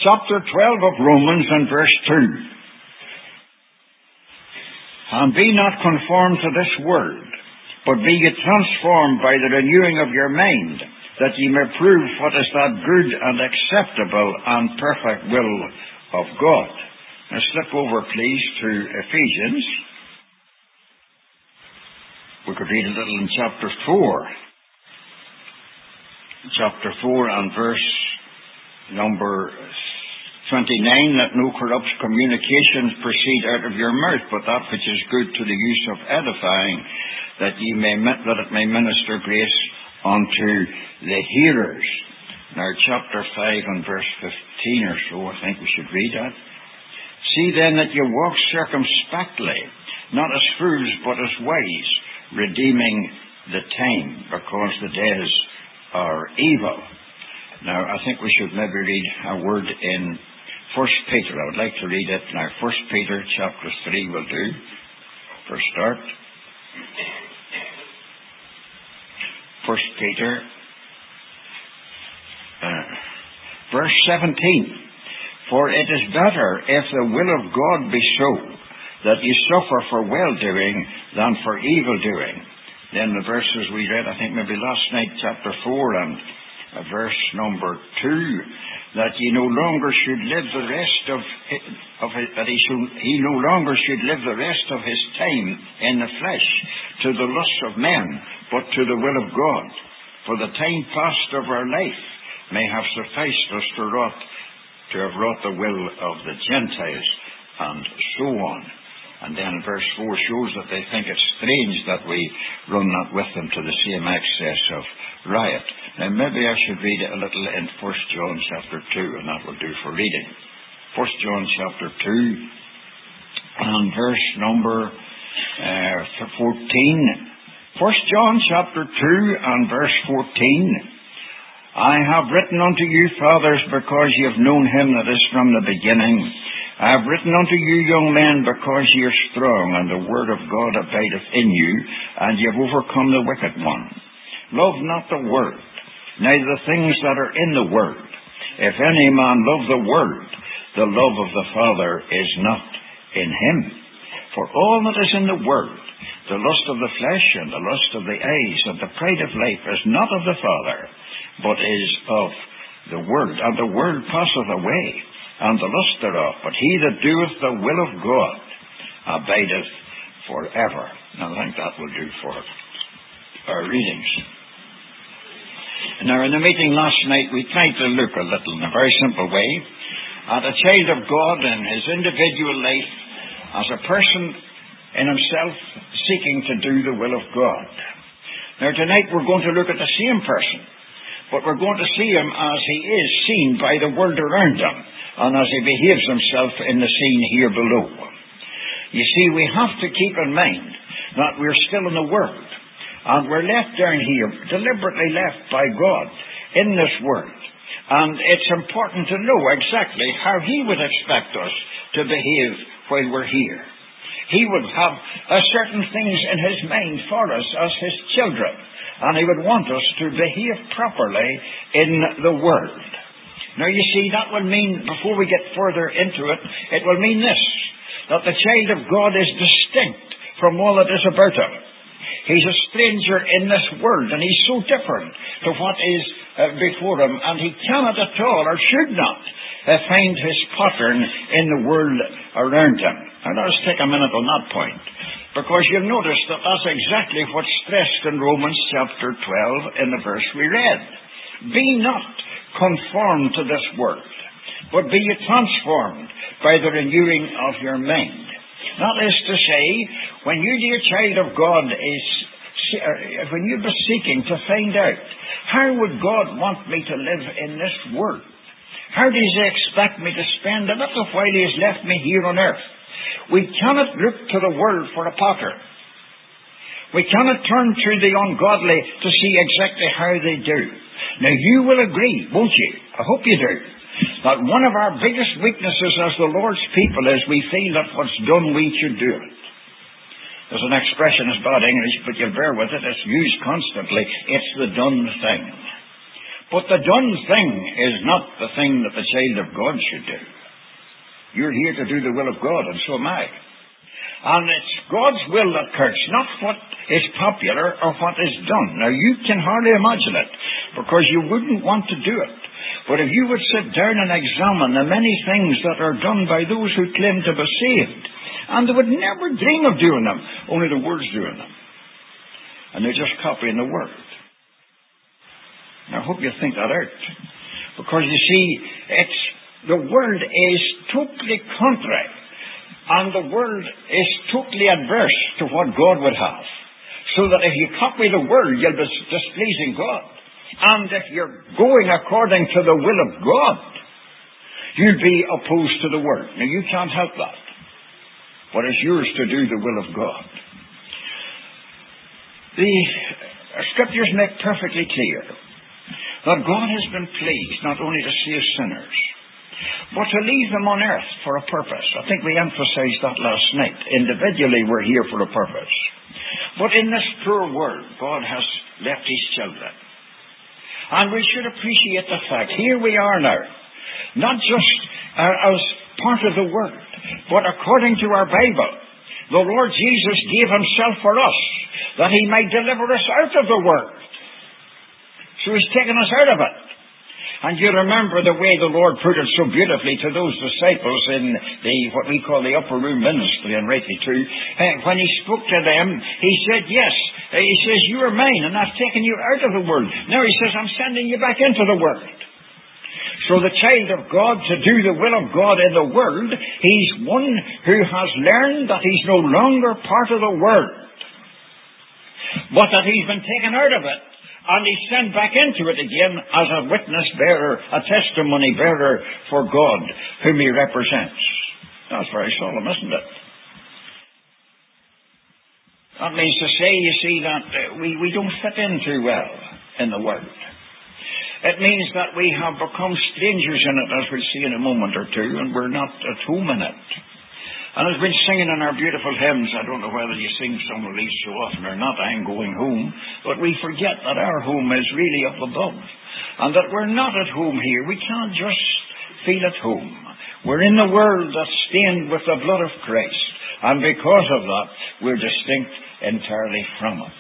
chapter 12 of Romans and verse 2. And be not conformed to this world, but be ye transformed by the renewing of your mind, that ye may prove what is that good and acceptable and perfect will of God. Now slip over, please, to Ephesians. We could read a little in chapter 4. Chapter 4 and verse number 29, let no corrupt communications proceed out of your mouth, but that which is good to the use of edifying, that it may minister grace unto the hearers. Now, chapter 5 and verse 15 or so, I think we should read that. See then that you walk circumspectly, not as fools, but as wise, redeeming the time, because the days are evil. Now, I think we should maybe read a word in 1 Peter. I would like to read it now. 1 Peter chapter 3 will do for start. 1 Peter verse 17. For it is better, if the will of God be so, that ye suffer for well-doing than for evil-doing. Then the verses we read, I think maybe last night, chapter 4 and verse number 2, that he no longer should live the rest he no longer should live the rest of his time in the flesh to the lusts of men, but to the will of God. For the time past of our life may have sufficed us to have wrought the will of the Gentiles, and so on. And then verse 4 shows that they think it strange that we run not with them to the same excess of riot. Now maybe I should read it a little in 1 John chapter 2, and that will do for reading. 1 John chapter 2 and verse number 14. 1 John chapter 2 and verse 14. I have written unto you, fathers, because ye have known him that is from the beginning. I have written unto you, young men, because ye are strong, and the word of God abideth in you, and ye have overcome the wicked one. Love not the world, neither the things that are in the world. If any man love the world, the love of the Father is not in him. For all that is in the world, the lust of the flesh, and the lust of the eyes, and the pride of life, is not of the Father, but is of the world. And the world passeth away, and the lust thereof. But he that doeth the will of God abideth forever. Now, I think that will do for our readings. Now, in the meeting last night, we tried to look a little, in a very simple way, at a child of God in his individual life as a person in himself seeking to do the will of God. Now, tonight we're going to look at the same person, but we're going to see him as he is seen by the world around him, and as he behaves himself in the scene here below. You see, we have to keep in mind that we're still in the world, and we're left down here, deliberately left by God in this world. And it's important to know exactly how he would expect us to behave while we're here. He would have certain things in his mind for us as his children, and he would want us to behave properly in the world. Now, you see, that will mean, before we get further into it, it will mean this, that the child of God is distinct from all that is about him. He's a stranger in this world, and he's so different to what is before him, and he cannot at all, or should not, find his pattern in the world around him. Now, let us take a minute on that point, because you'll notice that that's exactly what's stressed in Romans chapter 12 in the verse we read. Be not conformed to this world, but be ye transformed by the renewing of your mind. That is to say, when you, dear child of God, when you're seeking to find out, how would God want me to live in this world? How does he expect me to spend a little while he has left me here on earth? We cannot look to the world for a pattern. We cannot turn to the ungodly to see exactly how they do. Now, you will agree, won't you? I hope you do. That one of our biggest weaknesses as the Lord's people is we feel that what's done, we should do it. There's an expression, it's bad English, but you'll bear with it. It's used constantly. It's the done thing. But the done thing is not the thing that the child of God should do. You're here to do the will of God, and so am I. And it's God's will that counts, not what is popular or what is done. Now, you can hardly imagine it, because you wouldn't want to do it. But if you would sit down and examine the many things that are done by those who claim to be saved, and they would never dream of doing them, only the Word's doing them. And they're just copying the Word. Now, I hope you think that out. Because you see, the Word is totally contrary. And the Word is totally adverse to what God would have. So that if you copy the Word, you'll be displeasing God. And if you're going according to the will of God, you'll be opposed to the Word. Now, you can't help that. But it's yours to do the will of God. The Scriptures make perfectly clear that God has been pleased not only to save sinners, but to leave them on earth for a purpose. I think we emphasized that last night. Individually, we're here for a purpose. But in this poor world, God has left His children. And we should appreciate the fact, here we are now, not just as part of the Word, but according to our Bible. The Lord Jesus gave Himself for us, that He might deliver us out of the world. So He's taken us out of it. And you remember the way the Lord put it so beautifully to those disciples in what we call the upper room ministry, and rightly too. When He spoke to them, He said, yes, He says, you are mine, and I've taken you out of the world. Now He says, I'm sending you back into the world. So the child of God, to do the will of God in the world, he's one who has learned that he's no longer part of the world, but that he's been taken out of it. And he's sent back into it again as a witness bearer, a testimony bearer for God, whom he represents. That's very solemn, isn't it? That means to say, you see, that we don't fit in too well in the world. It means that we have become strangers in it, as we'll see in a moment or two, and we're not at home in it. And as we've been singing in our beautiful hymns, I don't know whether you sing some of these so often or not, I'm going home, but we forget that our home is really up above, and that we're not at home here. We can't just feel at home. We're in the world that's stained with the blood of Christ, and because of that, we're distinct entirely from it.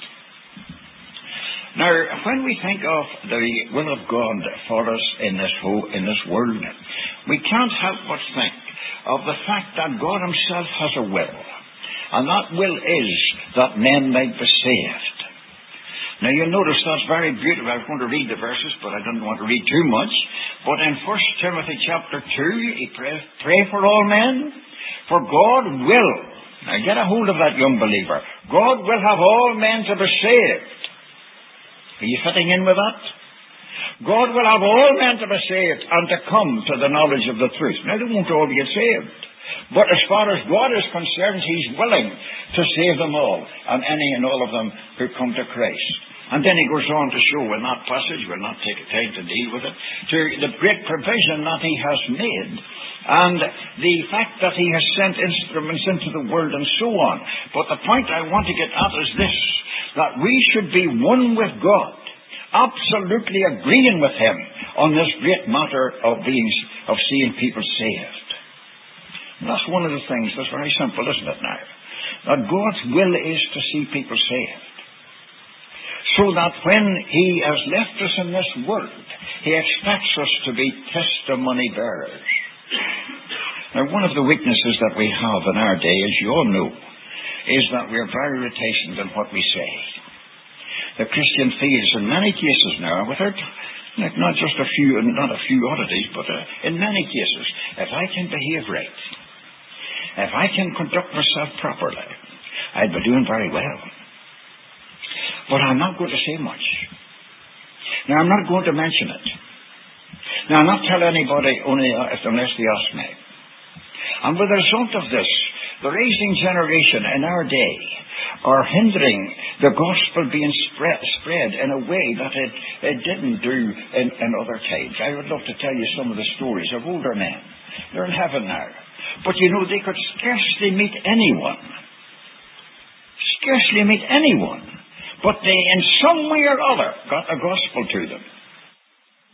Now, when we think of the will of God for us in this world, we can't help but think of the fact that God Himself has a will, and that will is that men might be saved. Now, you'll notice that's very beautiful. I was going to read the verses, but I didn't want to read too much. But in 1 Timothy chapter 2, he pray for all men, for God will. Now, get a hold of that, young believer. God will have all men to be saved. Are you fitting in with that? God will have all men to be saved and to come to the knowledge of the truth. Now, they won't all get saved. But as far as God is concerned, He's willing to save them all, and any and all of them who come to Christ. And then he goes on to show in that passage, we'll not take time to deal with it, to the great provision that He has made, and the fact that He has sent instruments into the world and so on. But the point I want to get at is this, that we should be one with God, absolutely agreeing with Him on this great matter of seeing people saved. And that's one of the things that's very simple, isn't it now? That God's will is to see people saved. So that when He has left us in this world, He expects us to be testimony bearers. Now, one of the weaknesses that we have in our day, as you all know, is that we are very reticent in what we say. The Christian feels in many cases now, without not just not a few oddities, but in many cases, if I can behave right, if I can conduct myself properly, I'd be doing very well. But I'm not going to say much. Now, I'm not going to mention it. Now, I'll not tell anybody unless they ask me. And with the result of this, the rising generation in our day are hindering the gospel being spread in a way that it didn't do in other times. I would love to tell you some of the stories of older men. They're in heaven now. But you know, they could scarcely meet anyone. Scarcely meet anyone. But they, in some way or other, got the gospel to them.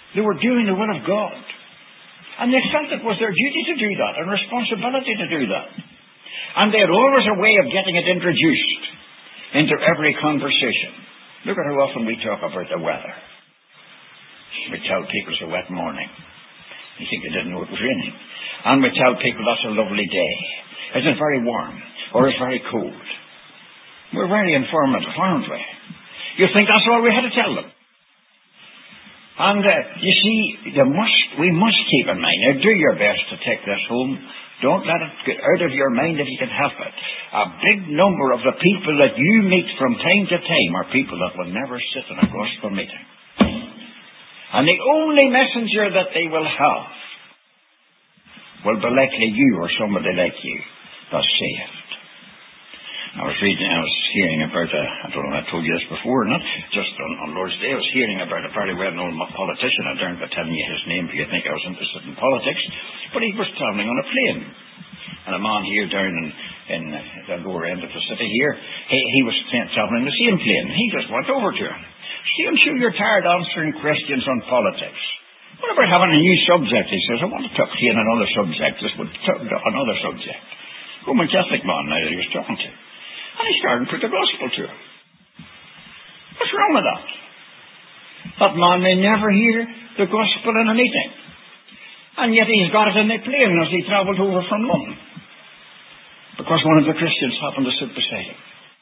They were doing the will of God. And they felt it was their duty to do that and responsibility to do that. And they had always a way of getting it introduced into every conversation. Look at how often we talk about the weather. We tell people it's a wet morning. You think they didn't know it was raining. And we tell people that's a lovely day. Isn't it very warm? Or it's very cold. We're very informative, aren't we? You think that's all we had to tell them. And you see, we must keep in mind, now do your best to take this home. Don't let it get out of your mind if you can help it. A big number of the people that you meet from time to time are people that will never sit in a gospel meeting. And the only messenger that they will have will be likely you or somebody like you that's saved. I was hearing about, I don't know if I told you this before or not, just on Lord's Day, I was hearing about a very well-known politician. I don't be telling you his name if you think I was interested in politics, but he was travelling on a plane. And a man here down in the lower end of the city here, he was travelling the same plane. He just went over to him. See, I'm sure you're tired answering questions on politics. What about having a new subject? He says, I want to talk to you on another subject. This would talk about another subject. Roman Catholic man now that he was talking to. And he started to put the gospel to him. What's wrong with that? That man may never hear the gospel in a meeting. And yet he's got it in the plane as he travelled over from London. Because one of the Christians happened to sit beside him.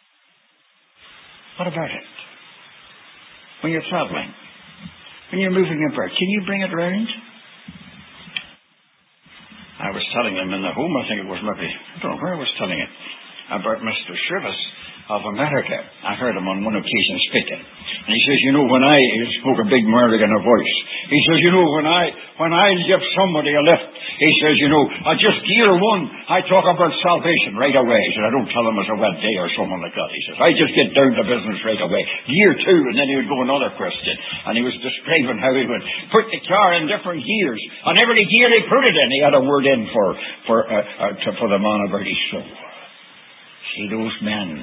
What about it? When you're travelling, when you're moving about, can you bring it round? I was telling him in the home, I think it was maybe, I don't know where I was telling it, about Mr. Shrivis of America. I heard him on one occasion speaking. And he says, you know, he spoke a big American voice. He says, you know, when I give somebody a lift, he says, you know, I just gear one, I talk about salvation right away. He said, I don't tell them it's a wet day or something like that. He says, I just get down to business right away. Gear two, and then he would go another question. And he was describing how he would put the car in different gears. And every gear he put it in, he had a word in for the man about his soul. See, those men,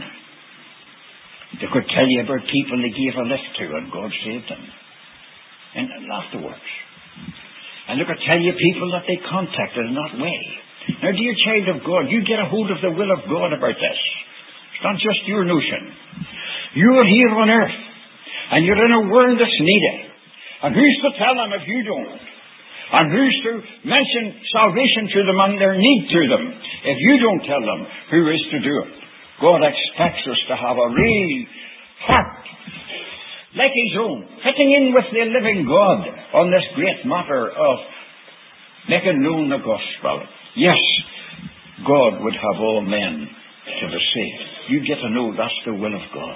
they could tell you about people they gave a lift to and God saved them. And afterwards. And they could tell you people that they contacted in that way. Now, dear child of God, you get a hold of the will of God about this. It's not just your notion. You're here on earth, and you're in a world that's needed. And who's to tell them if you don't? And who's to mention salvation to them and their need to them if you don't tell them who is to do it? God expects us to have a real heart like His own, fitting in with the living God on this great matter of making known the gospel. Yes, God would have all men to be saved. You get to know that's the will of God.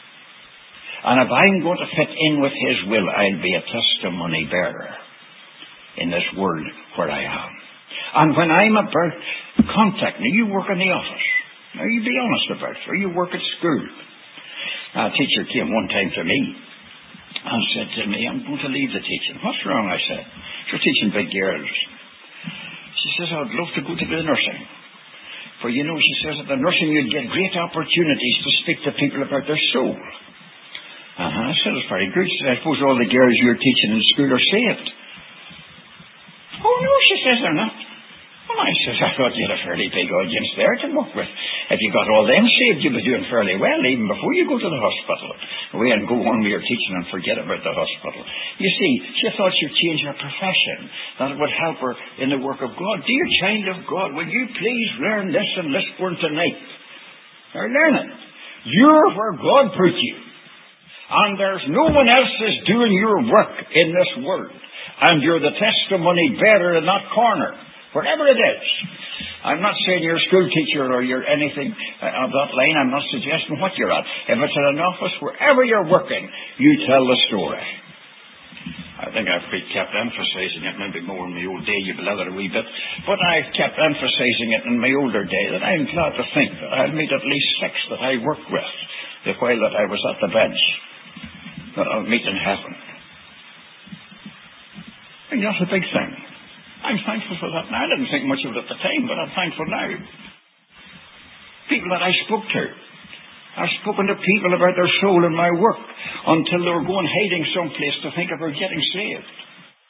And if I'm going to fit in with His will, I'll be a testimony bearer in this world where I am. And when I'm about contact, now you work in the office. Now you be honest about it. Or you work at school. A teacher came one time to me and said to me, I'm going to leave the teaching. What's wrong? I said. You're teaching big girls. She says, I'd love to go to the nursing. For you know, she says, at the nursing you'd get great opportunities to speak to people about their soul. I said, it's very good. She said, I suppose all the girls you're teaching in school are saved. Oh no, she says, they're not. Well, I says, I thought you had a fairly big audience there to work with. If you got all them saved, you'd be doing fairly well, even before you go to the hospital. We and go on with your teaching and forget about the hospital. You see, she thought she'd change her profession, that it would help her in the work of God. Dear child of God, will you please learn this and this one tonight? Now learn it. You're where God put you. And there's no one else is doing your work in this world. And you're the testimony bearer in that corner. Wherever it is. I'm not saying you're a school teacher or you're anything of that line. I'm not suggesting what you're at. If it's in an office, wherever you're working, you tell the story. I think I've kept emphasizing it, maybe more in my old day, you blather a wee bit, but I've kept emphasizing it in my older day, that I'm glad to think that I'll meet at least 6 that I worked with the while that I was at the bench, that I'll meet in heaven. And that's a big thing. I'm thankful for that now. I didn't think much of it at the time, but I'm thankful now. People that I spoke to. I've spoken to people about their soul in my work until they were going hiding someplace to think about getting saved.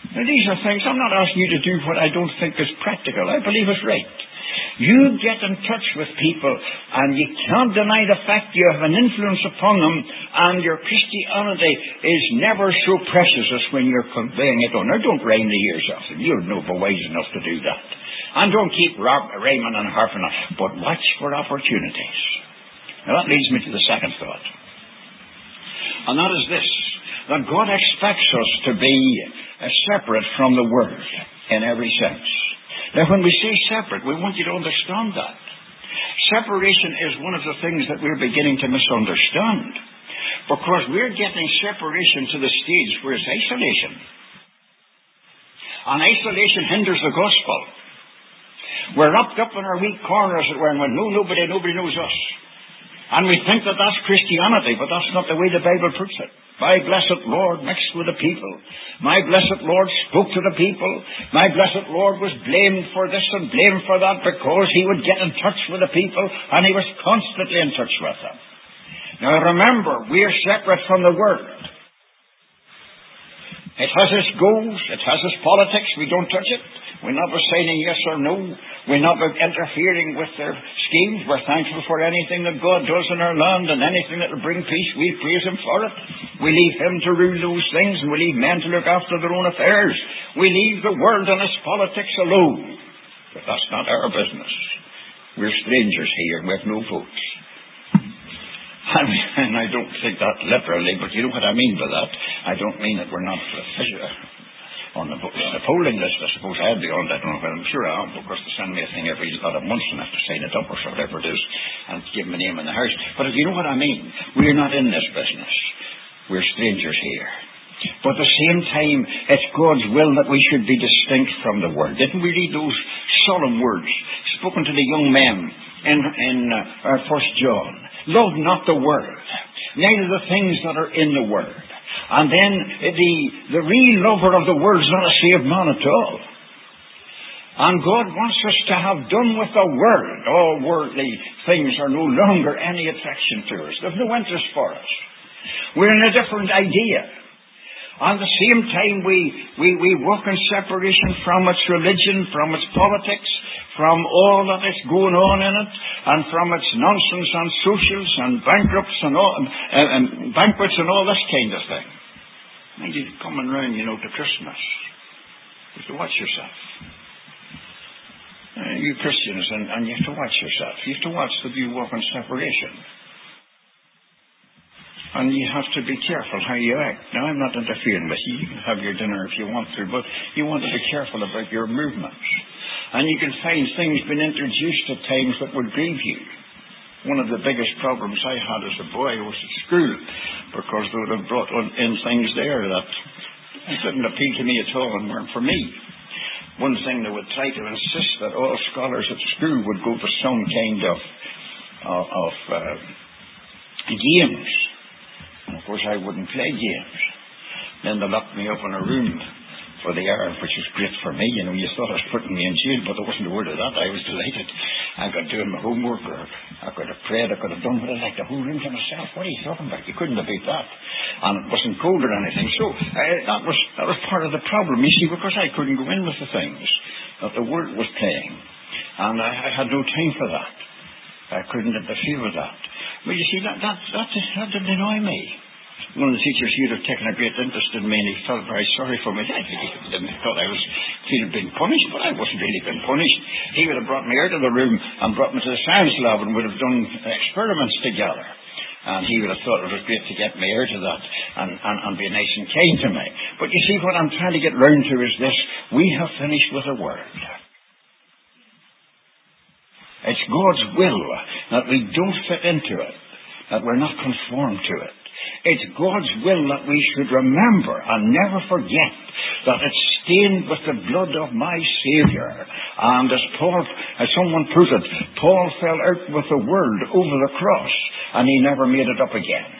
Now, these are things, I'm not asking you to do what I don't think is practical. I believe it's right. You get in touch with people, and you can't deny the fact you have an influence upon them, and your Christianity is never so precious as when you're conveying it on. Now, don't rein the ears off them. You're no wise enough to do that. And don't keep raiming and harping on, but watch for opportunities. Now, that leads me to the second thought. And that is this, that God expects us to be separate from the world in every sense. Now, when we say separate, we want you to understand that. Separation is one of the things that we're beginning to misunderstand, because we're getting separation to the stage where it's isolation. And isolation hinders the gospel. We're wrapped up in our weak corners, as it were, and we know nobody knows us. And we think that that's Christianity, but that's not the way the Bible puts it. My blessed Lord mixed with the people. My blessed Lord spoke to the people. My blessed Lord was blamed for this and blamed for that because he would get in touch with the people, and he was constantly in touch with them. Now remember, we are separate from the world. It has its goals, it has its politics, we don't touch it. We're not saying yes or no. We're not interfering with their schemes. We're thankful for anything that God does in our land, and anything that will bring peace, we praise him for it. We leave him to rule those things, and we leave men to look after their own affairs. We leave the world and its politics alone. But that's not our business. We're strangers here, and we have no votes. And I don't take that literally, but you know what I mean by that. I don't mean that we're not on the polling list. I suppose I'd be on that one, but I'm sure I am, because they send me a thing every lot of months and I have to sign it up or whatever it is and give my name in the house. But if you know what I mean, we're not in this business. We're strangers here. But at the same time, it's God's will that we should be distinct from the world. Didn't we read those solemn words spoken to the young men in 1 John? Love not the world, neither the things that are in the world. And then the real lover of the world is not a saved man at all. And God wants us to have done with the world. All worldly things are no longer any attraction to us. There's no interest for us. We're in a different idea. At the same time, we walk in separation from its religion, from its politics, from all that is going on in it, and from its nonsense and socials and bankrupts and all, banquets and all this kind of thing. And you're coming round, to Christmas. You have to watch yourself. You Christians, and you have to watch yourself. You have to watch that you walk in separation. And you have to be careful how you act. Now, I'm not interfering with you. You can have your dinner if you want to, but you want to be careful about your movements. And you can find things being introduced at times that would grieve you. One of the biggest problems I had as a boy was at school, because they would have brought in things there that didn't appeal to me at all and weren't for me. One thing, they would try to insist that all scholars at school would go to some kind of games. And of course, I wouldn't play games. Then they locked me up in a room for the hour, which was great for me. You thought I was putting me in jail, but there wasn't a word of that. I was delighted. I got doing my homework, or I could have prayed, I could have done what I liked, the whole room to myself. What are you talking about? You couldn't have beat that. And it wasn't cold or anything. So that was part of the problem, you see, because I couldn't go in with the things that the world was playing. And I had no time for that. I couldn't interfere with that. But you see, that didn't annoy me. One of the teachers here had taken a great interest in me, and he felt very sorry for me. I think he didn't thought I was being punished, but I wasn't really being punished. He would have brought me out of the room and brought me to the science lab and would have done experiments together. And he would have thought it was great to get me out of that and be nice and kind to me. But you see, what I'm trying to get round to is this: we have finished with the world. It's God's will that we don't fit into it, that we're not conformed to it. It's God's will that we should remember and never forget that it's stained with the blood of my Saviour. And as someone put it, Paul fell out with the world over the cross, and he never made it up again.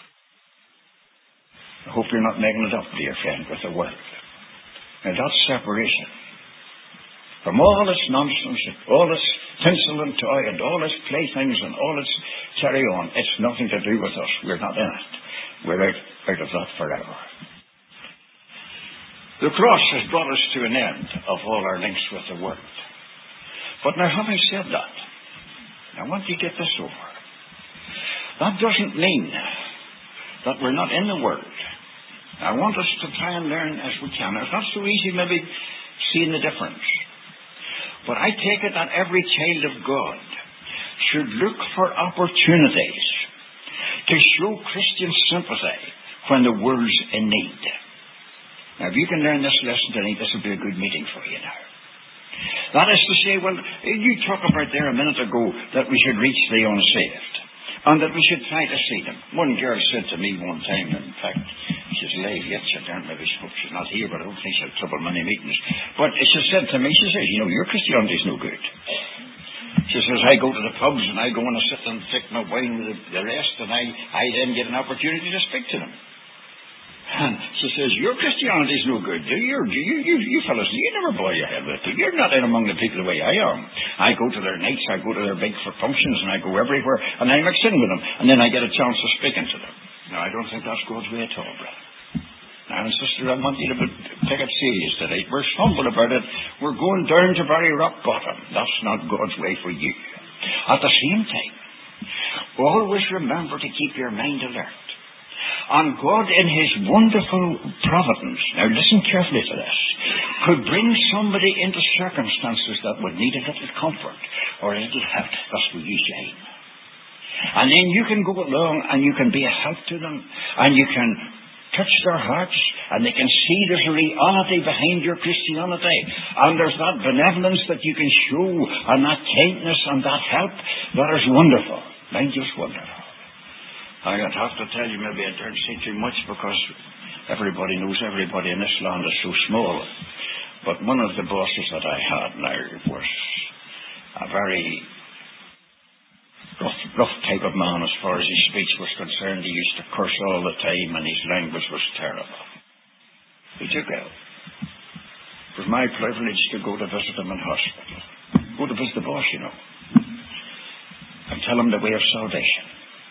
I hope you're not making it up, dear friend, with the world. Now, that's separation. From all its nonsense, all its tinsel and toy, and all its playthings, and all its carry on, it's nothing to do with us. We're not in it. We're out of that forever. The cross has brought us to an end of all our links with the world. But now, having said that, I want you to get this over. That doesn't mean that we're not in the world. I want us to try and learn as we can. It's not so easy maybe seeing the difference. But I take it that every child of God should look for opportunities to show Christian sympathy when the world's in need. Now, if you can learn this lesson tonight, this will be a good meeting for you now. That is to say, well, you talked about there a minute ago that we should reach the unsaved and that we should try to see them. One girl said to me one time, in fact, she's alive yet, she don't maybe she's not here, but I don't think she'll trouble many meetings. But she said to me, she says, you know, your Christianity's no good. She says, I go to the pubs and I go and sit and take my wine with the rest, and I then get an opportunity to speak to them. And she says, your Christianity's no good. You fellas, you never bow your head with it. You're not in among the people the way I am. I go to their nights, I go to their big functions, and I go everywhere, and I mix in with them, and then I get a chance of speaking to them. Now, I don't think that's God's way at all, brother. Now, sister, I want you to take it serious today. We're humble about it. We're going down to very rock bottom. That's not God's way for you. At the same time, always remember to keep your mind alert. And God, in His wonderful providence, now listen carefully to this, could bring somebody into circumstances that would need a little comfort or a little help. That's what you say. And then you can go along and you can be a help to them, and you can touch their hearts, and they can see there's a reality behind your Christianity, and there's that benevolence that you can show, and that kindness and that help. That is wonderful. I'm just wonderful. I'd have to tell you, maybe I don't say too much because everybody knows everybody in this land is so small. But one of the bosses that I had now was a very rough type of man as far as his speech was concerned. He used to curse all the time and his language was terrible. He took ill. It was my privilege to go to visit him in hospital. Go to visit the boss, you know, and tell him the way of salvation.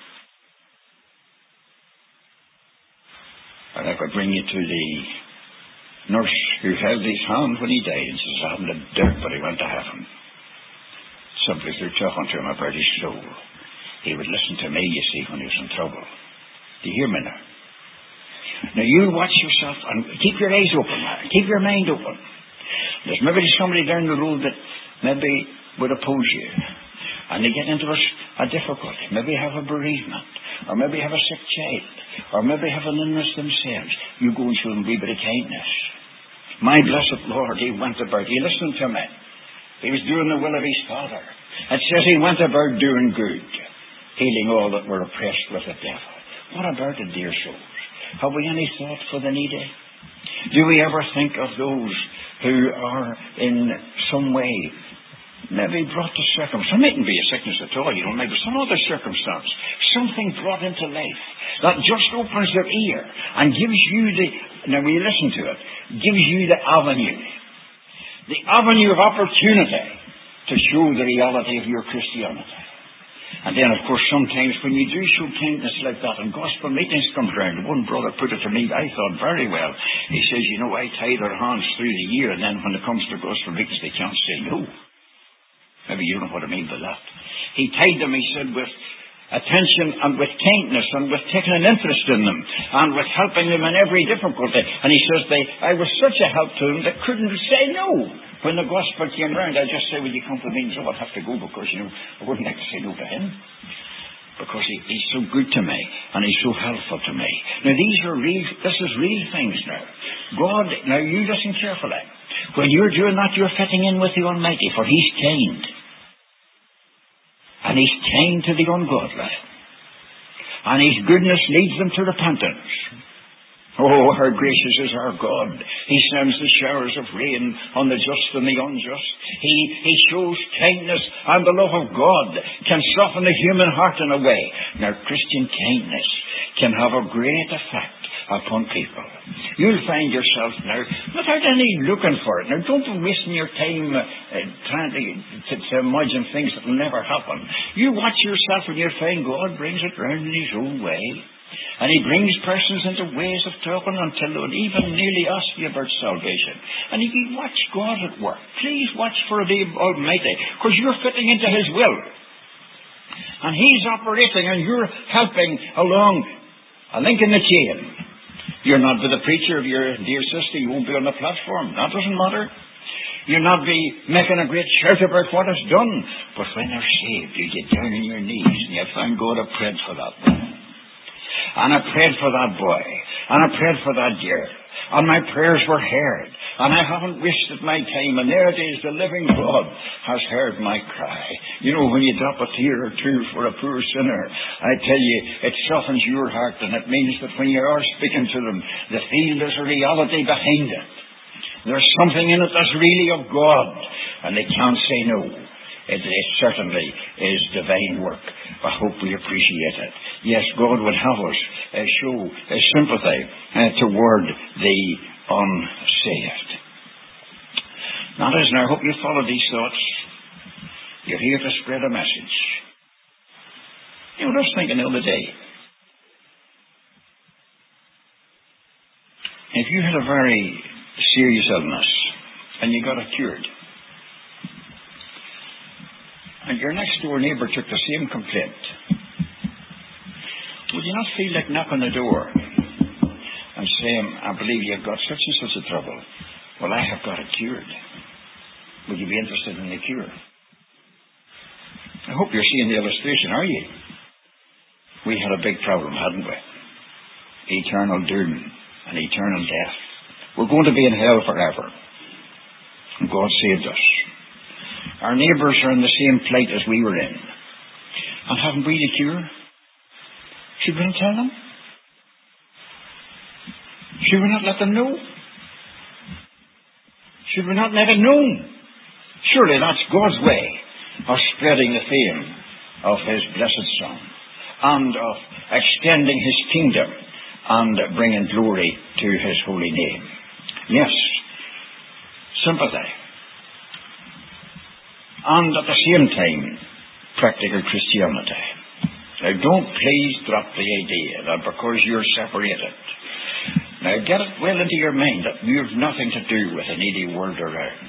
And I could bring you to the nurse who held his hand when he died and says, I haven't a dirt, but he went to heaven. Simply through talking to him about his soul. He would listen to me, you see, when he was in trouble. Do you hear me now? Now you watch yourself and keep your eyes open, keep your mind open. There's maybe somebody down the road that maybe would oppose you. And they get into a difficulty. Maybe have a bereavement. Or maybe have a sick child. Or maybe have an illness themselves. You go and show them a wee bit of kindness. My blessed Lord, He went about. He listened to me. He was doing the will of His Father. It says He went about doing good, healing all that were oppressed with the devil. What about it, dear souls? Have we any thought for the needy? Do we ever think of those who are in some way maybe brought to circumstance? It mightn't be a sickness at all, you know, maybe some other circumstance. Something brought into life that just opens their ear and gives you now when you listen to it, gives you the avenue of opportunity to show the reality of your Christianity. And then, of course, sometimes when you do show kindness like that and gospel meetings come round, one brother put it to me, I thought very well. He says, you know, I tie their hands through the year, and then when it comes to gospel meetings, they can't say no. Maybe you don't know what I mean by that. He tied them, he said, with attention and with kindness and with taking an interest in them and with helping them in every difficulty. And he says, I was such a help to them that couldn't say no. When the gospel came round, I just say, will you come to me? So I'd have to go because, you know, I wouldn't like to say no to him. Because he's so good to me and he's so helpful to me. Now this is real things now. God, now you listen carefully. When you're doing that, you're fitting in with the Almighty, for He's kind. And He's kind to the ungodly. And His goodness leads them to repentance. Oh, how gracious is our God. He sends the showers of rain on the just and the unjust. He shows kindness, and the love of God can soften the human heart in a way. Now, Christian kindness can have a great effect upon people. You'll find yourself now, without any looking for it. Now, don't be wasting your time trying to imagine things that will never happen. You watch yourself and you'll find God brings it round in His own way. And he brings persons into ways of talking until they would even nearly ask you about salvation. And if you watch God at work, please watch for the Almighty, because you're fitting into his will. And he's operating and you're helping along a link in the chain. You're not with the preacher of your dear sister. You won't be on the platform. That doesn't matter. You'll not be making a great shout about what is done. But when they're saved, you get down on your knees and you thank God. I prayed for that man. And I prayed for that boy. And I prayed for that girl. And my prayers were heard. And I haven't wasted my time. And there it is, the living God has heard my cry. You know, when you drop a tear or two for a poor sinner, I tell you, it softens your heart. And it means that when you are speaking to them, they feel there's a reality behind it. There's something in it that's really of God. And they can't say no. It certainly is divine work. I hope we appreciate it. Yes, God would have us show sympathy toward the unsaved. Now listen, I hope you follow these thoughts. You're here to spread a message. You know, I was thinking the other day. If you had a very serious illness and you got it cured, and your next door neighbour took the same complaint, would you not feel like knocking the door and saying, I believe you've got such and such a trouble. Well, I have got it cured. Would you be interested in the cure? I hope you're seeing the illustration, are you? We had a big problem, hadn't we? Eternal doom and eternal death. We're going to be in hell forever. And God saved us. Our neighbours are in the same plight as we were in. And haven't we the cure? Should we not tell them? Should we not let them know? Should we not let it known? Surely that's God's way of spreading the fame of his blessed Son and of extending his kingdom and bringing glory to his holy name. Yes, sympathy. And at the same time, practical Christianity. Now, don't please drop the idea that because you're separated. Now, get it well into your mind that you have nothing to do with a needy world around.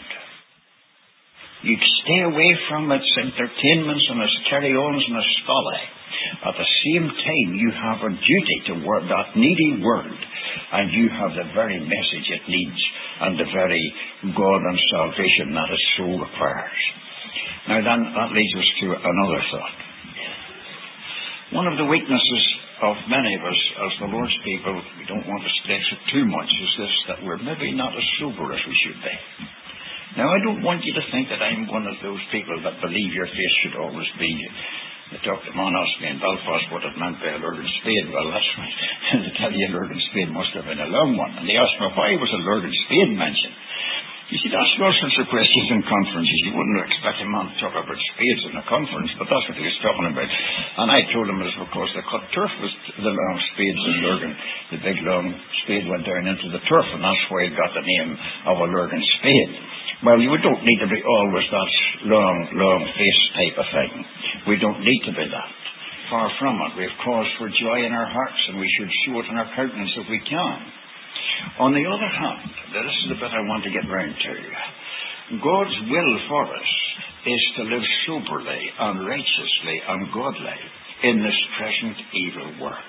You stay away from its entertainments and its carry-ons and its folly. At the same time, you have a duty toward that needy world, and you have the very message it needs and the very God and salvation that it so requires. Now then, that leads us to another thought. One of the weaknesses of many of us as the Lord's people, we don't want to stress it too much, is this, that we're maybe not as sober as we should be. Now, I don't want you to think that I'm one of those people that believe your face should always be. They talked to Mon asked me in Belfast what it meant by a Lurgan spade. Well, that's what they tell you a Lurgan spade must have been a long one. And they asked me, why was a Lurgan spade mentioned? You see, that's all sorts of questions in conferences. You wouldn't expect a man to talk about spades in a conference, but that's what he was talking about. And I told him it was because they cut turf with the long spades in Lurgan. The big long spade went down into the turf, and that's why it got the name of a Lurgan spade. Well, you don't need to be always that long face type of thing. We don't need to be that. Far from it. We have cause for joy in our hearts, and we should show it in our countenance if we can. On the other hand, this is the bit I want to get round to. God's will for us is to live soberly and righteously and godly in this present evil world.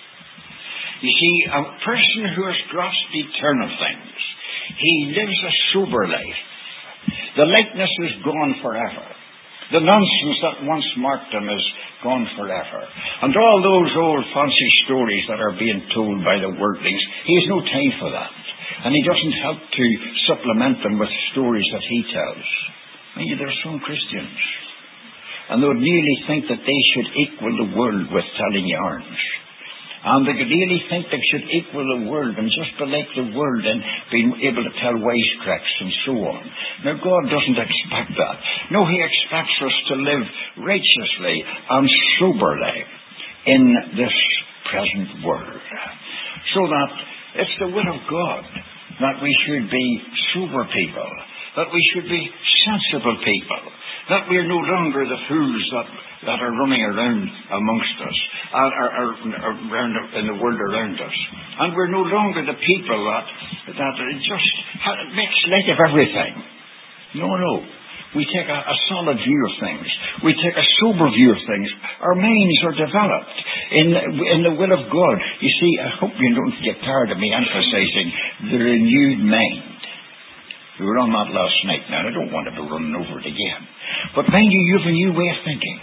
You see, a person who has grasped eternal things, he lives a sober life. The likeness is gone forever. The nonsense that once marked him is gone forever. And all those old fancy stories that are being told by the worldlings, he has no time for that. And he doesn't help to supplement them with stories that he tells. Maybe there are some Christians, and they would nearly think that they should equal the world with telling yarns. And they could really think they should equal the world and just be like the world and being able to tell wisecracks and so on. Now, God doesn't expect that. No, he expects us to live righteously and soberly in this present world. So that it's the will of God that we should be sober people, that we should be sensible people, that we are no longer the fools that are running around amongst us, in the world around us. And we're no longer the people that just makes light of everything. No. We take a solid view of things. We take a sober view of things. Our minds are developed in the will of God. You see, I hope you don't get tired of me emphasizing the renewed mind. We were on that last night now. I don't want to be running over it again. But mind you have a new way of thinking.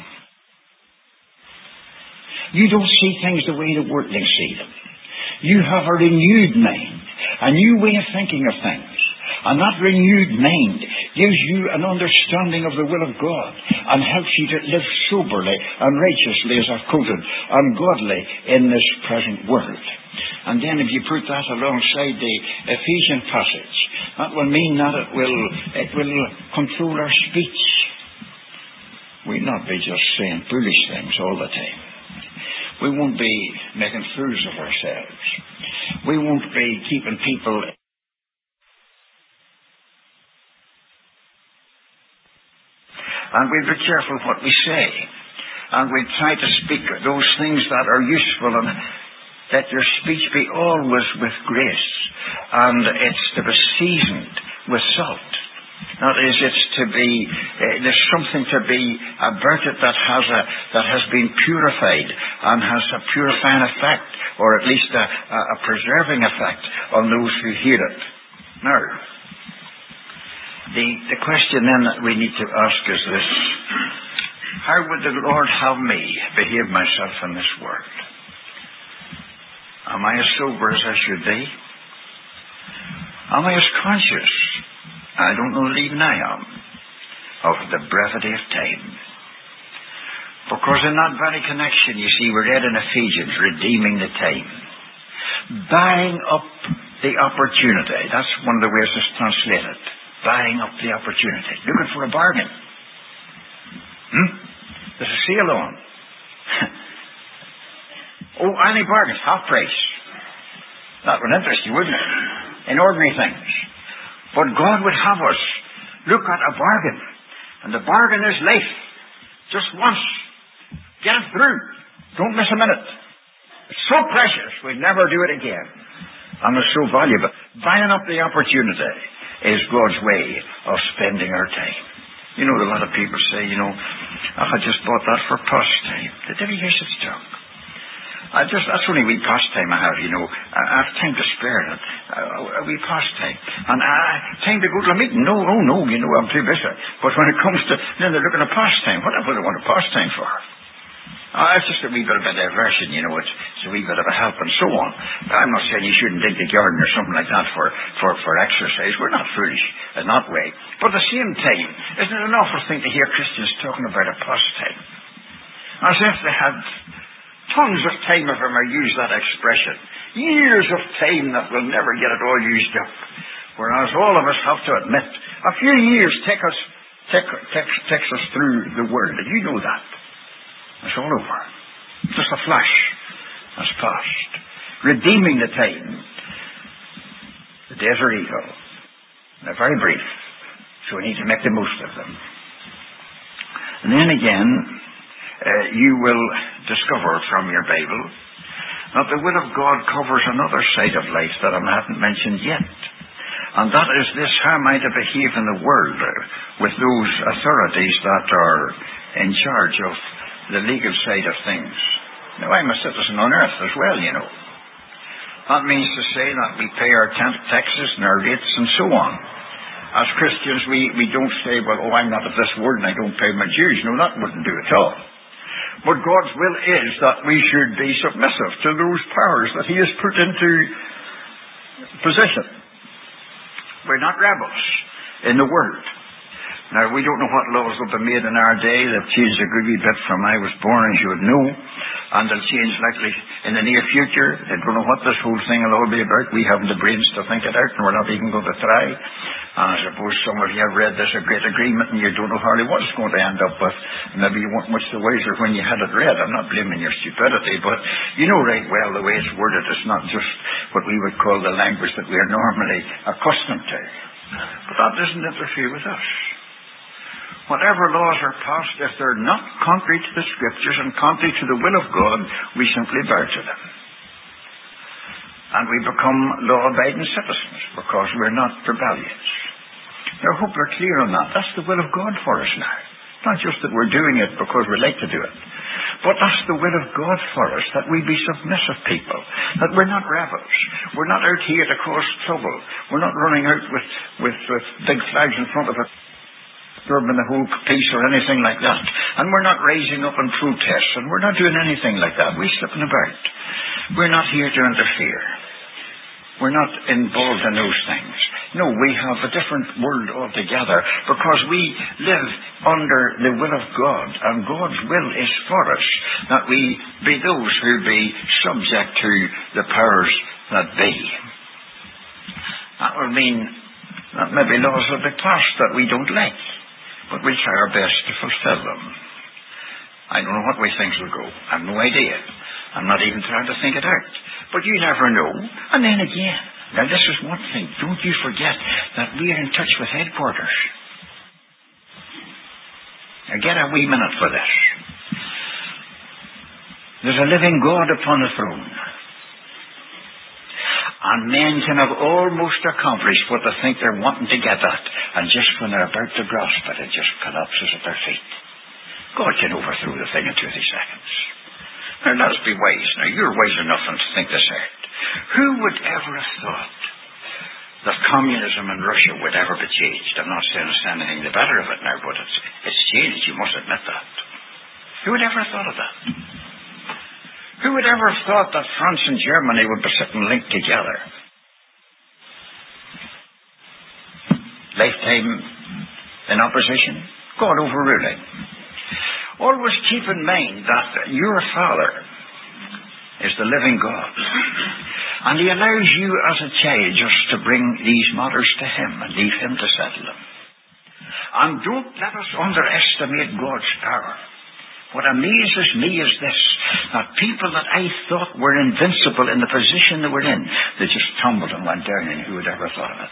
You don't see things the way the worldlings see them. You have a renewed mind, a new way of thinking of things. And that renewed mind gives you an understanding of the will of God and helps you to live soberly and righteously, as I've quoted, and godly in this present world. And then if you put that alongside the Ephesian passage, that will mean that it will control our speech. We'll not be just saying foolish things all the time. We won't be making fools of ourselves. We won't be keeping people. And we'll be careful what we say. And we'll try to speak those things that are useful, and let your speech be always with grace. And it's to be seasoned with salt. That is, it's to be, there's something to be about it that has been purified and has a purifying effect, or at least a preserving effect on those who hear it. Now, the question then that we need to ask is this: how would the Lord have me behave myself in this world? Am I as sober as I should be? Am I as conscious? I don't know that even I am, of the brevity of time. Because in that very connection, you see, we read in Ephesians, redeeming the time. Buying up the opportunity. That's one of the ways it's translated. Buying up the opportunity. Looking for a bargain. There's a sale on. Any bargains, half price. That would interest you, wouldn't it? In ordinary things. But God would have us look at a bargain. And the bargain is life. Just once. Get it through. Don't miss a minute. It's so precious, we'll never do it again. And it's so valuable. Buying up the opportunity is God's way of spending our time. You know, a lot of people say, I just bought that for pastime. Did ever hear such talk? That's only a wee pastime I have, I have time to spare. A wee pastime. And time to go to a meeting. No, I'm too busy. But when it comes to, then they're looking at pastime. What do they want a pastime for? It's just a wee bit of a diversion, it's a wee bit of a help and so on. I'm not saying you shouldn't dig the garden or something like that for exercise. We're not foolish in that way. But at the same time, isn't it an awful thing to hear Christians talking about a pastime? As if they had tons of time of them, or use that expression. Years of time that will never get it all used up. Whereas all of us have to admit, a few years takes us through the world. And you know that. It's all over. Just a flash has passed. Redeeming the time. The days are evil. They're very brief. So we need to make the most of them. And then again, you will discover from your Bible that the will of God covers another side of life that I haven't mentioned yet. And that is this: how am I to behave in the world with those authorities that are in charge of the legal side of things? Now, I'm a citizen on earth as well, That means to say that we pay our taxes and our rates and so on. As Christians, we don't say, well, I'm not of this world and I don't pay my dues. No, that wouldn't do at all. But God's will is that we should be submissive to those powers that He has put into position. We're not rebels in the world. Now, we don't know what laws will be made in our day. They've changed a good wee bit from I was born, as you would know. And they'll change likely in the near future. They don't know what this whole thing will all be about. We haven't the brains to think it out, and we're not even going to try. And I suppose some of you have read this, a great agreement, and you don't know hardly what it's going to end up with. Maybe you weren't much the wiser when you had it read. I'm not blaming your stupidity, but you know right well the way it's worded. It's not just what we would call the language that we are normally accustomed to. But that doesn't interfere with us. Whatever laws are passed, if they're not contrary to the Scriptures and contrary to the will of God, we simply bow to them. And we become law-abiding citizens because we're not rebellious. Now, I hope we're clear on that. That's the will of God for us now. Not just that we're doing it because we like to do it, but that's the will of God for us, that we be submissive people, that we're not rebels. We're not out here to cause trouble. We're not running out with big flags in front of it, disturbing the whole peace or anything like that. And we're not raising up in protests, and we're not doing anything like that. We're slipping about. We're not here to interfere. We're not involved in those things. No, we have a different world altogether because we live under the will of God, and God's will is for us that we be those who be subject to the powers that be. That will mean that maybe laws will be passed that we don't like, but we'll try our best to fulfill them. I don't know what way things will go. I have no idea. I'm not even trying to think it out. But you never know. And then again, now this is one thing. Don't you forget that we are in touch with headquarters. Now get a wee minute for this. There's a living God upon the throne. And men can have almost accomplished what they think they're wanting to get at. And just when they're about to grasp it, it just collapses at their feet. God can overthrow the thing in 2 seconds. Now, let us be wise. Now, you're wise enough to think this out. Who would ever have thought that communism in Russia would ever be changed? I'm not saying it's anything the better of it now, but it's changed. You must admit that. Who would ever have thought of that? Who would ever have thought that France and Germany would be sitting linked together? Lifetime in opposition? God overruling. Always keep in mind that your Father is the living God. And He allows you as a child just to bring these matters to Him and leave Him to settle them. And don't let us underestimate God's power. What amazes me is this, that people that I thought were invincible in the position they were in, they just tumbled and went down, and who would ever thought of it?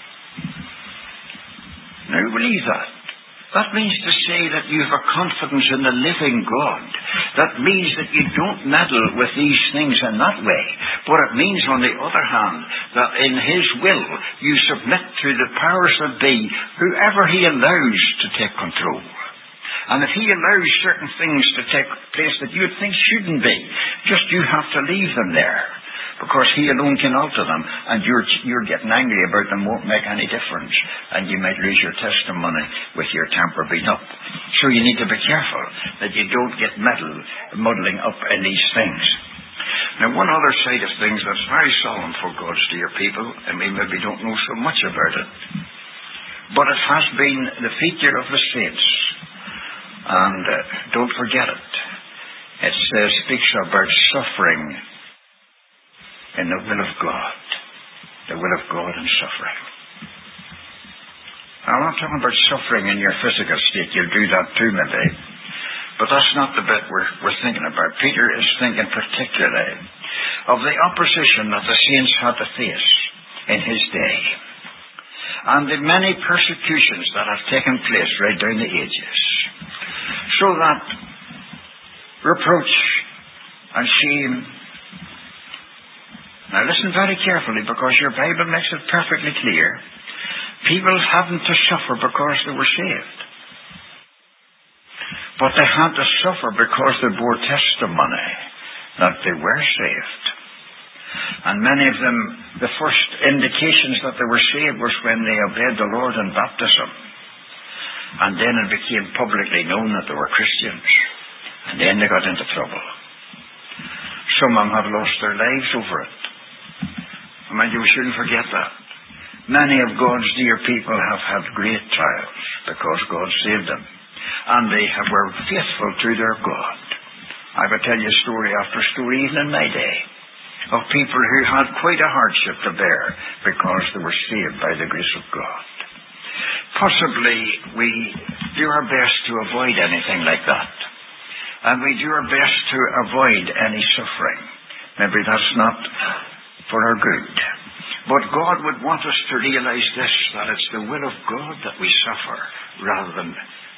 Now, believe that. That means to say that you have a confidence in the living God. That means that you don't meddle with these things in that way. But it means, on the other hand, that in His will you submit to the powers that be, whoever He allows to take control. And if He allows certain things to take place that you would think shouldn't be, just you have to leave them there. Because He alone can alter them, and you're getting angry about them won't make any difference, and you might lose your testimony with your temper beat up. So you need to be careful that you don't get muddling up in these things. Now, one other side of things that's very solemn for God's dear people, and we maybe don't know so much about it, but it has been the feature of the saints, and don't forget it. It speaks about suffering in the will of God. The will of God and suffering. I'm not talking about suffering in your physical state. You'll do that too, maybe. But that's not the bit we're thinking about. Peter is thinking particularly of the opposition that the saints had to face in his day, and the many persecutions that have taken place right down the ages. So that reproach and shame. Now listen very carefully, because your Bible makes it perfectly clear. People haven't to suffer because they were saved, but they had to suffer because they bore testimony that they were saved. And many of them, the first indications that they were saved was when they obeyed the Lord in baptism. And then it became publicly known that they were Christians. And then they got into trouble. Some of them have lost their lives over it. I mean, you shouldn't forget that. Many of God's dear people have had great trials because God saved them. And they were faithful to their God. I will tell you story after story, even in my day, of people who had quite a hardship to bear because they were saved by the grace of God. Possibly we do our best to avoid anything like that. And we do our best to avoid any suffering. Maybe that's not for our good. But God would want us to realize this, that it's the will of God that we suffer rather than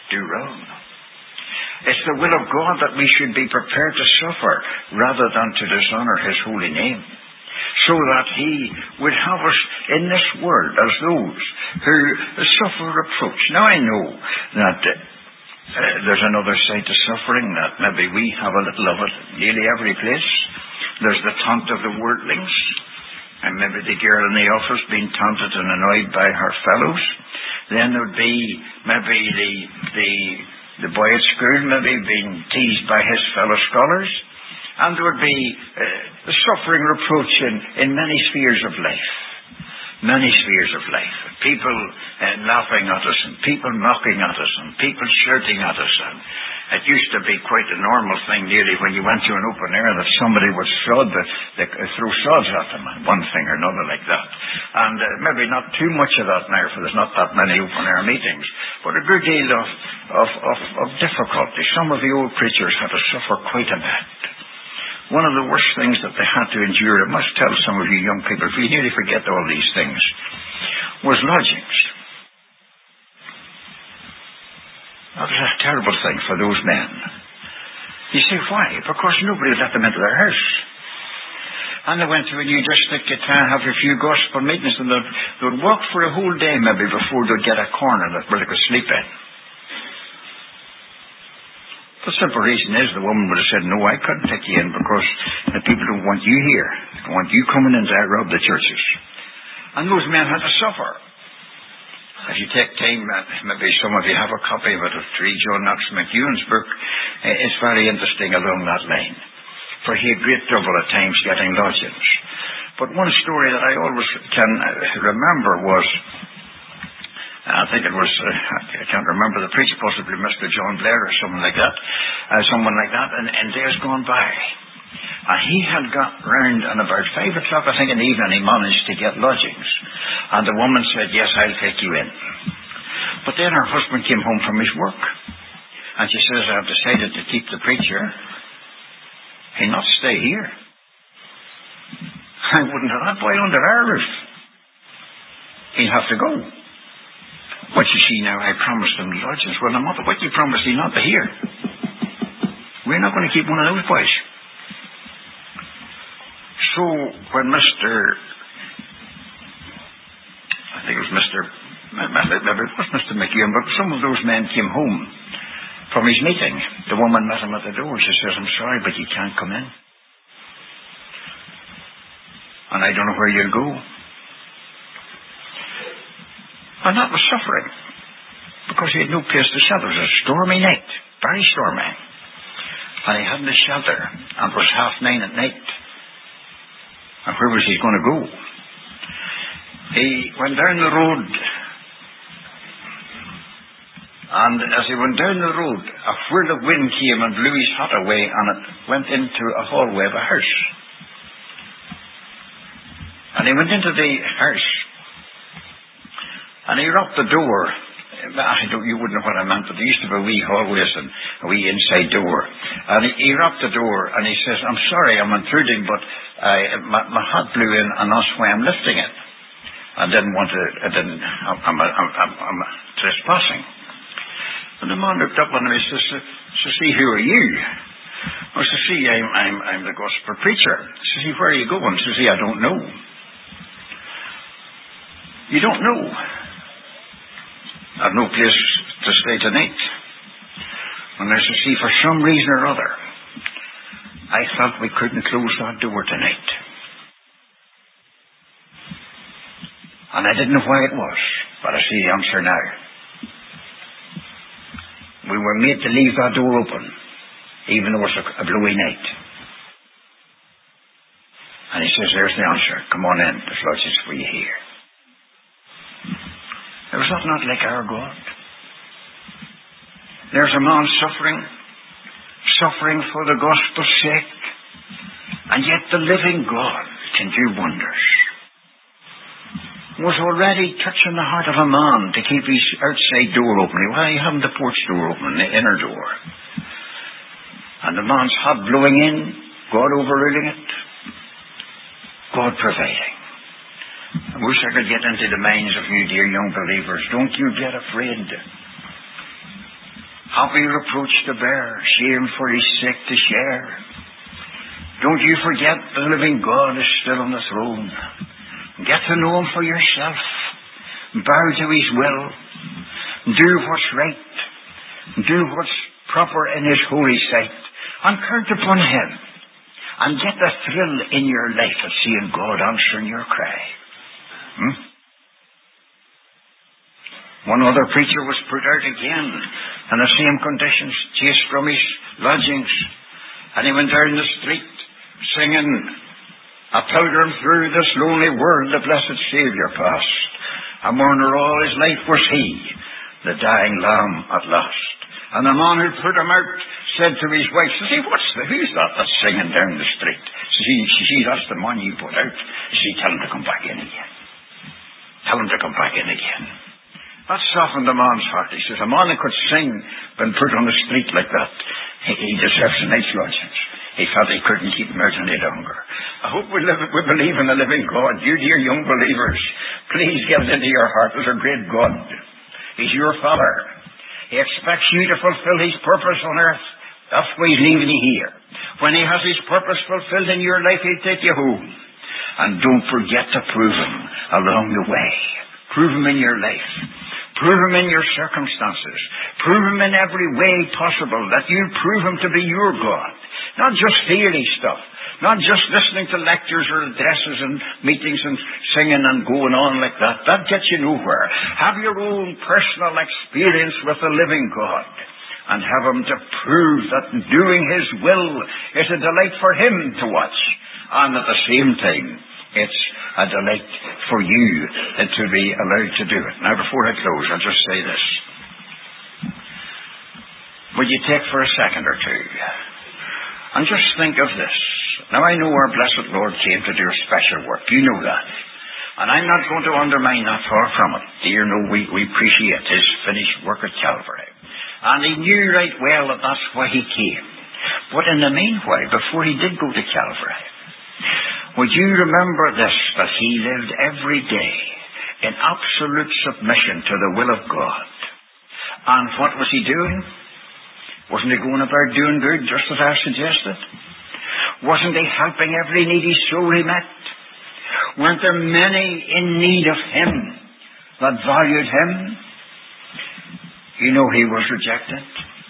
do wrong. It's the will of God that we should be prepared to suffer rather than to dishonor His holy name, so that He would have us in this world as those who suffer reproach. Now I know that there's another side to suffering, that maybe we have a little of it nearly every place. There's the taunt of the worldlings, and maybe the girl in the office being taunted and annoyed by her fellows. Then there would be maybe the boy at school maybe being teased by his fellow scholars. And there would be the suffering reproach in many spheres of life. Many spheres of life. People laughing at us, and people mocking at us, and people shouting at us. And it used to be quite a normal thing nearly when you went to an open air that somebody would throw sods at them, and one thing or another like that. And maybe not too much of that now, for there's not that many open air meetings, but a good deal of difficulty. Some of the old preachers had to suffer quite a bit. One of the worst things that they had to endure, I must tell some of you young people, if you nearly forget all these things, was lodgings. That was a terrible thing for those men. You say, why? Because nobody would let them into their house. And they went to a new district to try and have a few gospel meetings, and they would walk for a whole day maybe before they'd get a corner where they could sleep in. The simple reason is the woman would have said, no, I couldn't take you in because the people don't want you here. They want you coming in to rob the churches. And those men had to suffer. If you take time, maybe some of you have a copy of it, of John Knox McEwen's book. It's very interesting along that line. For he had great trouble at times getting lodgings. But one story that I always can remember was, I think it was, I can't remember the preacher, possibly Mr. John Blair or someone like that, and days gone by. And he had got round, and about 5 o'clock, I think, in the evening, he managed to get lodgings. And the woman said, yes, I'll take you in. But then her husband came home from his work, and she says, I've decided to keep the preacher. He'll not stay here. I wouldn't have that boy under our roof. He'll have to go. But you see now, I promised him lodgings. Well, no matter what you promised, he'll not be here. We're not going to keep one of those boys. So when maybe it was Mr. McEwen, but some of those men came home from his meeting. The woman met him at the door. She says, I'm sorry, but you can't come in. And I don't know where you'll go. And that was suffering, because he had no place to shelter. It was a stormy night, very stormy. And he hadn't a shelter, and it was 9:30 at night. And where was he going to go? He went down the road, and as he went down the road, a whirl of wind came and blew his hat away, and it went into a hallway of a house. And he went into the house, and he rapped the door. You wouldn't know what I meant, but there used to be a wee hallways and a wee inside door. And he rapped the door, and he says, I'm sorry, I'm intruding, but my hat blew in, and that's why I'm lifting it. I'm trespassing. And the man looked up on him, he says, see, who are you? I says, see, I'm the gospel preacher. He says, where are you going? He says, I don't know. You don't know? I've no place to stay tonight. And I said, see, for some reason or other, I felt we couldn't close that door tonight. And I didn't know why it was, but I see the answer now. We were made to leave that door open, even though it was a blowy night. And he says, there's the answer. Come on in. There's lodgings for you here. Now, is that not like our God? There's a man suffering for the gospel's sake, and yet the living God can do wonders. Was already touching the heart of a man to keep his outside door open. Well, he hadn't the porch door open, the inner door. And the man's hat blowing in, God overruling it, God providing. I wish I could get into the minds of you, dear young believers. Don't you get afraid. Happy reproach to bear, shame for his sake to share. Don't you forget the living God is still on the throne. Get to know him for yourself. Bow to his will. Do what's right. Do what's proper in his holy sight. And count upon him. And get the thrill in your life of seeing God answering your cry. One other preacher was put out again in the same conditions, chased from his lodgings. And he went down the street singing, "A pilgrim through this lonely world, the blessed Saviour passed. A mourner all his life was he, the dying lamb at last." And the man who put him out said to his wife, who's that's singing down the street? She, "That's the man you put out." She, "Tell him to come back in again. Tell him to come back in again." That softened the man's heart. He says, a man that could sing when put on the street like that, he deserves a night's lodgings. He felt he couldn't keep him out any longer. I hope we believe in the living God. You dear young believers, please get it into your heart. There's a great God. He's your Father. He expects you to fulfill his purpose on earth. That's why he's leaving you here. When he has his purpose fulfilled in your life, he'll take you home. And don't forget to prove him along the way. Prove him in your life. Prove him in your circumstances. Prove him in every way possible that you prove him to be your God. Not just theory stuff. Not just listening to lectures or addresses and meetings and singing and going on like that. That gets you nowhere. Have your own personal experience with the living God. And have him to prove that doing his will is a delight for him to watch. And at the same time, it's a delight for you to be allowed to do it. Now, before I close, I'll just say this. Would you take for a second or two and just think of this? Now, I know our blessed Lord came to do a special work. You know that. And I'm not going to undermine that, far from it. You know, we appreciate his finished work at Calvary. And he knew right well that that's why he came. But in the meanwhile, before he did go to Calvary, would you remember this, that he lived every day in absolute submission to the will of God? And what was he doing? Wasn't he going about doing good, just as I suggested? Wasn't he helping every needy soul he met? Weren't there many in need of him that valued him? You know he was rejected.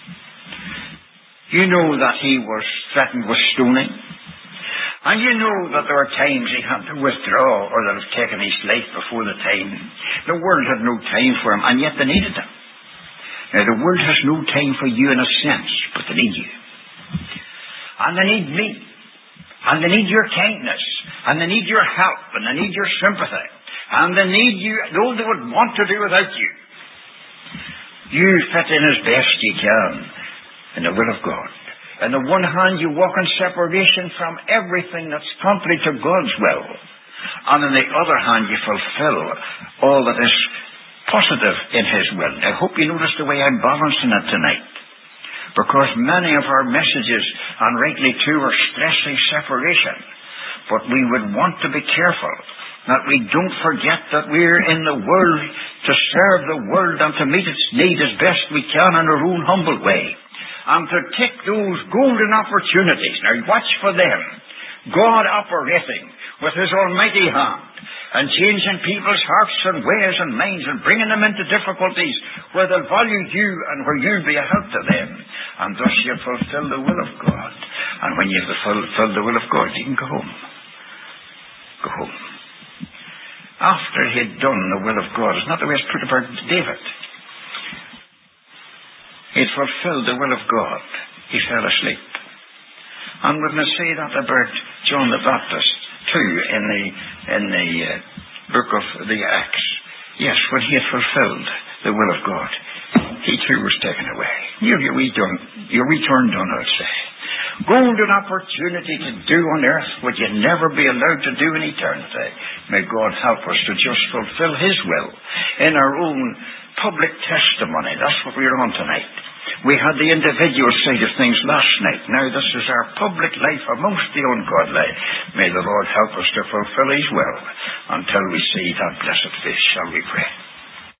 You know that he was threatened with stoning. And you know that there were times he had to withdraw or that have taken his life before the time. The world had no time for him, and yet they needed him. Now, the world has no time for you in a sense, but they need you. And they need me. And they need your kindness. And they need your help. And they need your sympathy. And they need you, though they would want to do without you. You fit in as best you can in the will of God. On the one hand, you walk in separation from everything that's contrary to God's will. And on the other hand, you fulfill all that is positive in his will. I hope you notice the way I'm balancing it tonight. Because many of our messages, and rightly too, are stressing separation. But we would want to be careful that we don't forget that we're in the world to serve the world and to meet its need as best we can in our own humble way. And to take those golden opportunities. Now watch for them. God operating with his almighty hand and changing people's hearts and ways and minds and bringing them into difficulties where they'll value you and where you'll be a help to them. And thus you'll fulfill the will of God. And when you've fulfilled the will of God, you can go home. Go home. After he had done the will of God, it's not the way it's put about David. He had fulfilled the will of God. He fell asleep. And wouldn't I say that about John the Baptist too in the book of the Acts? Yes, when he had fulfilled the will of God, he too was taken away. Your return done, I would say. Golden opportunity to do on earth what you'd never be allowed to do in eternity. May God help us to just fulfill his will in our own public testimony. That's what we're on tonight. We had the individual side of things last night. Now this is our public life amongst the ungodly. May the Lord help us to fulfill his will until we see that blessed face. Shall we pray?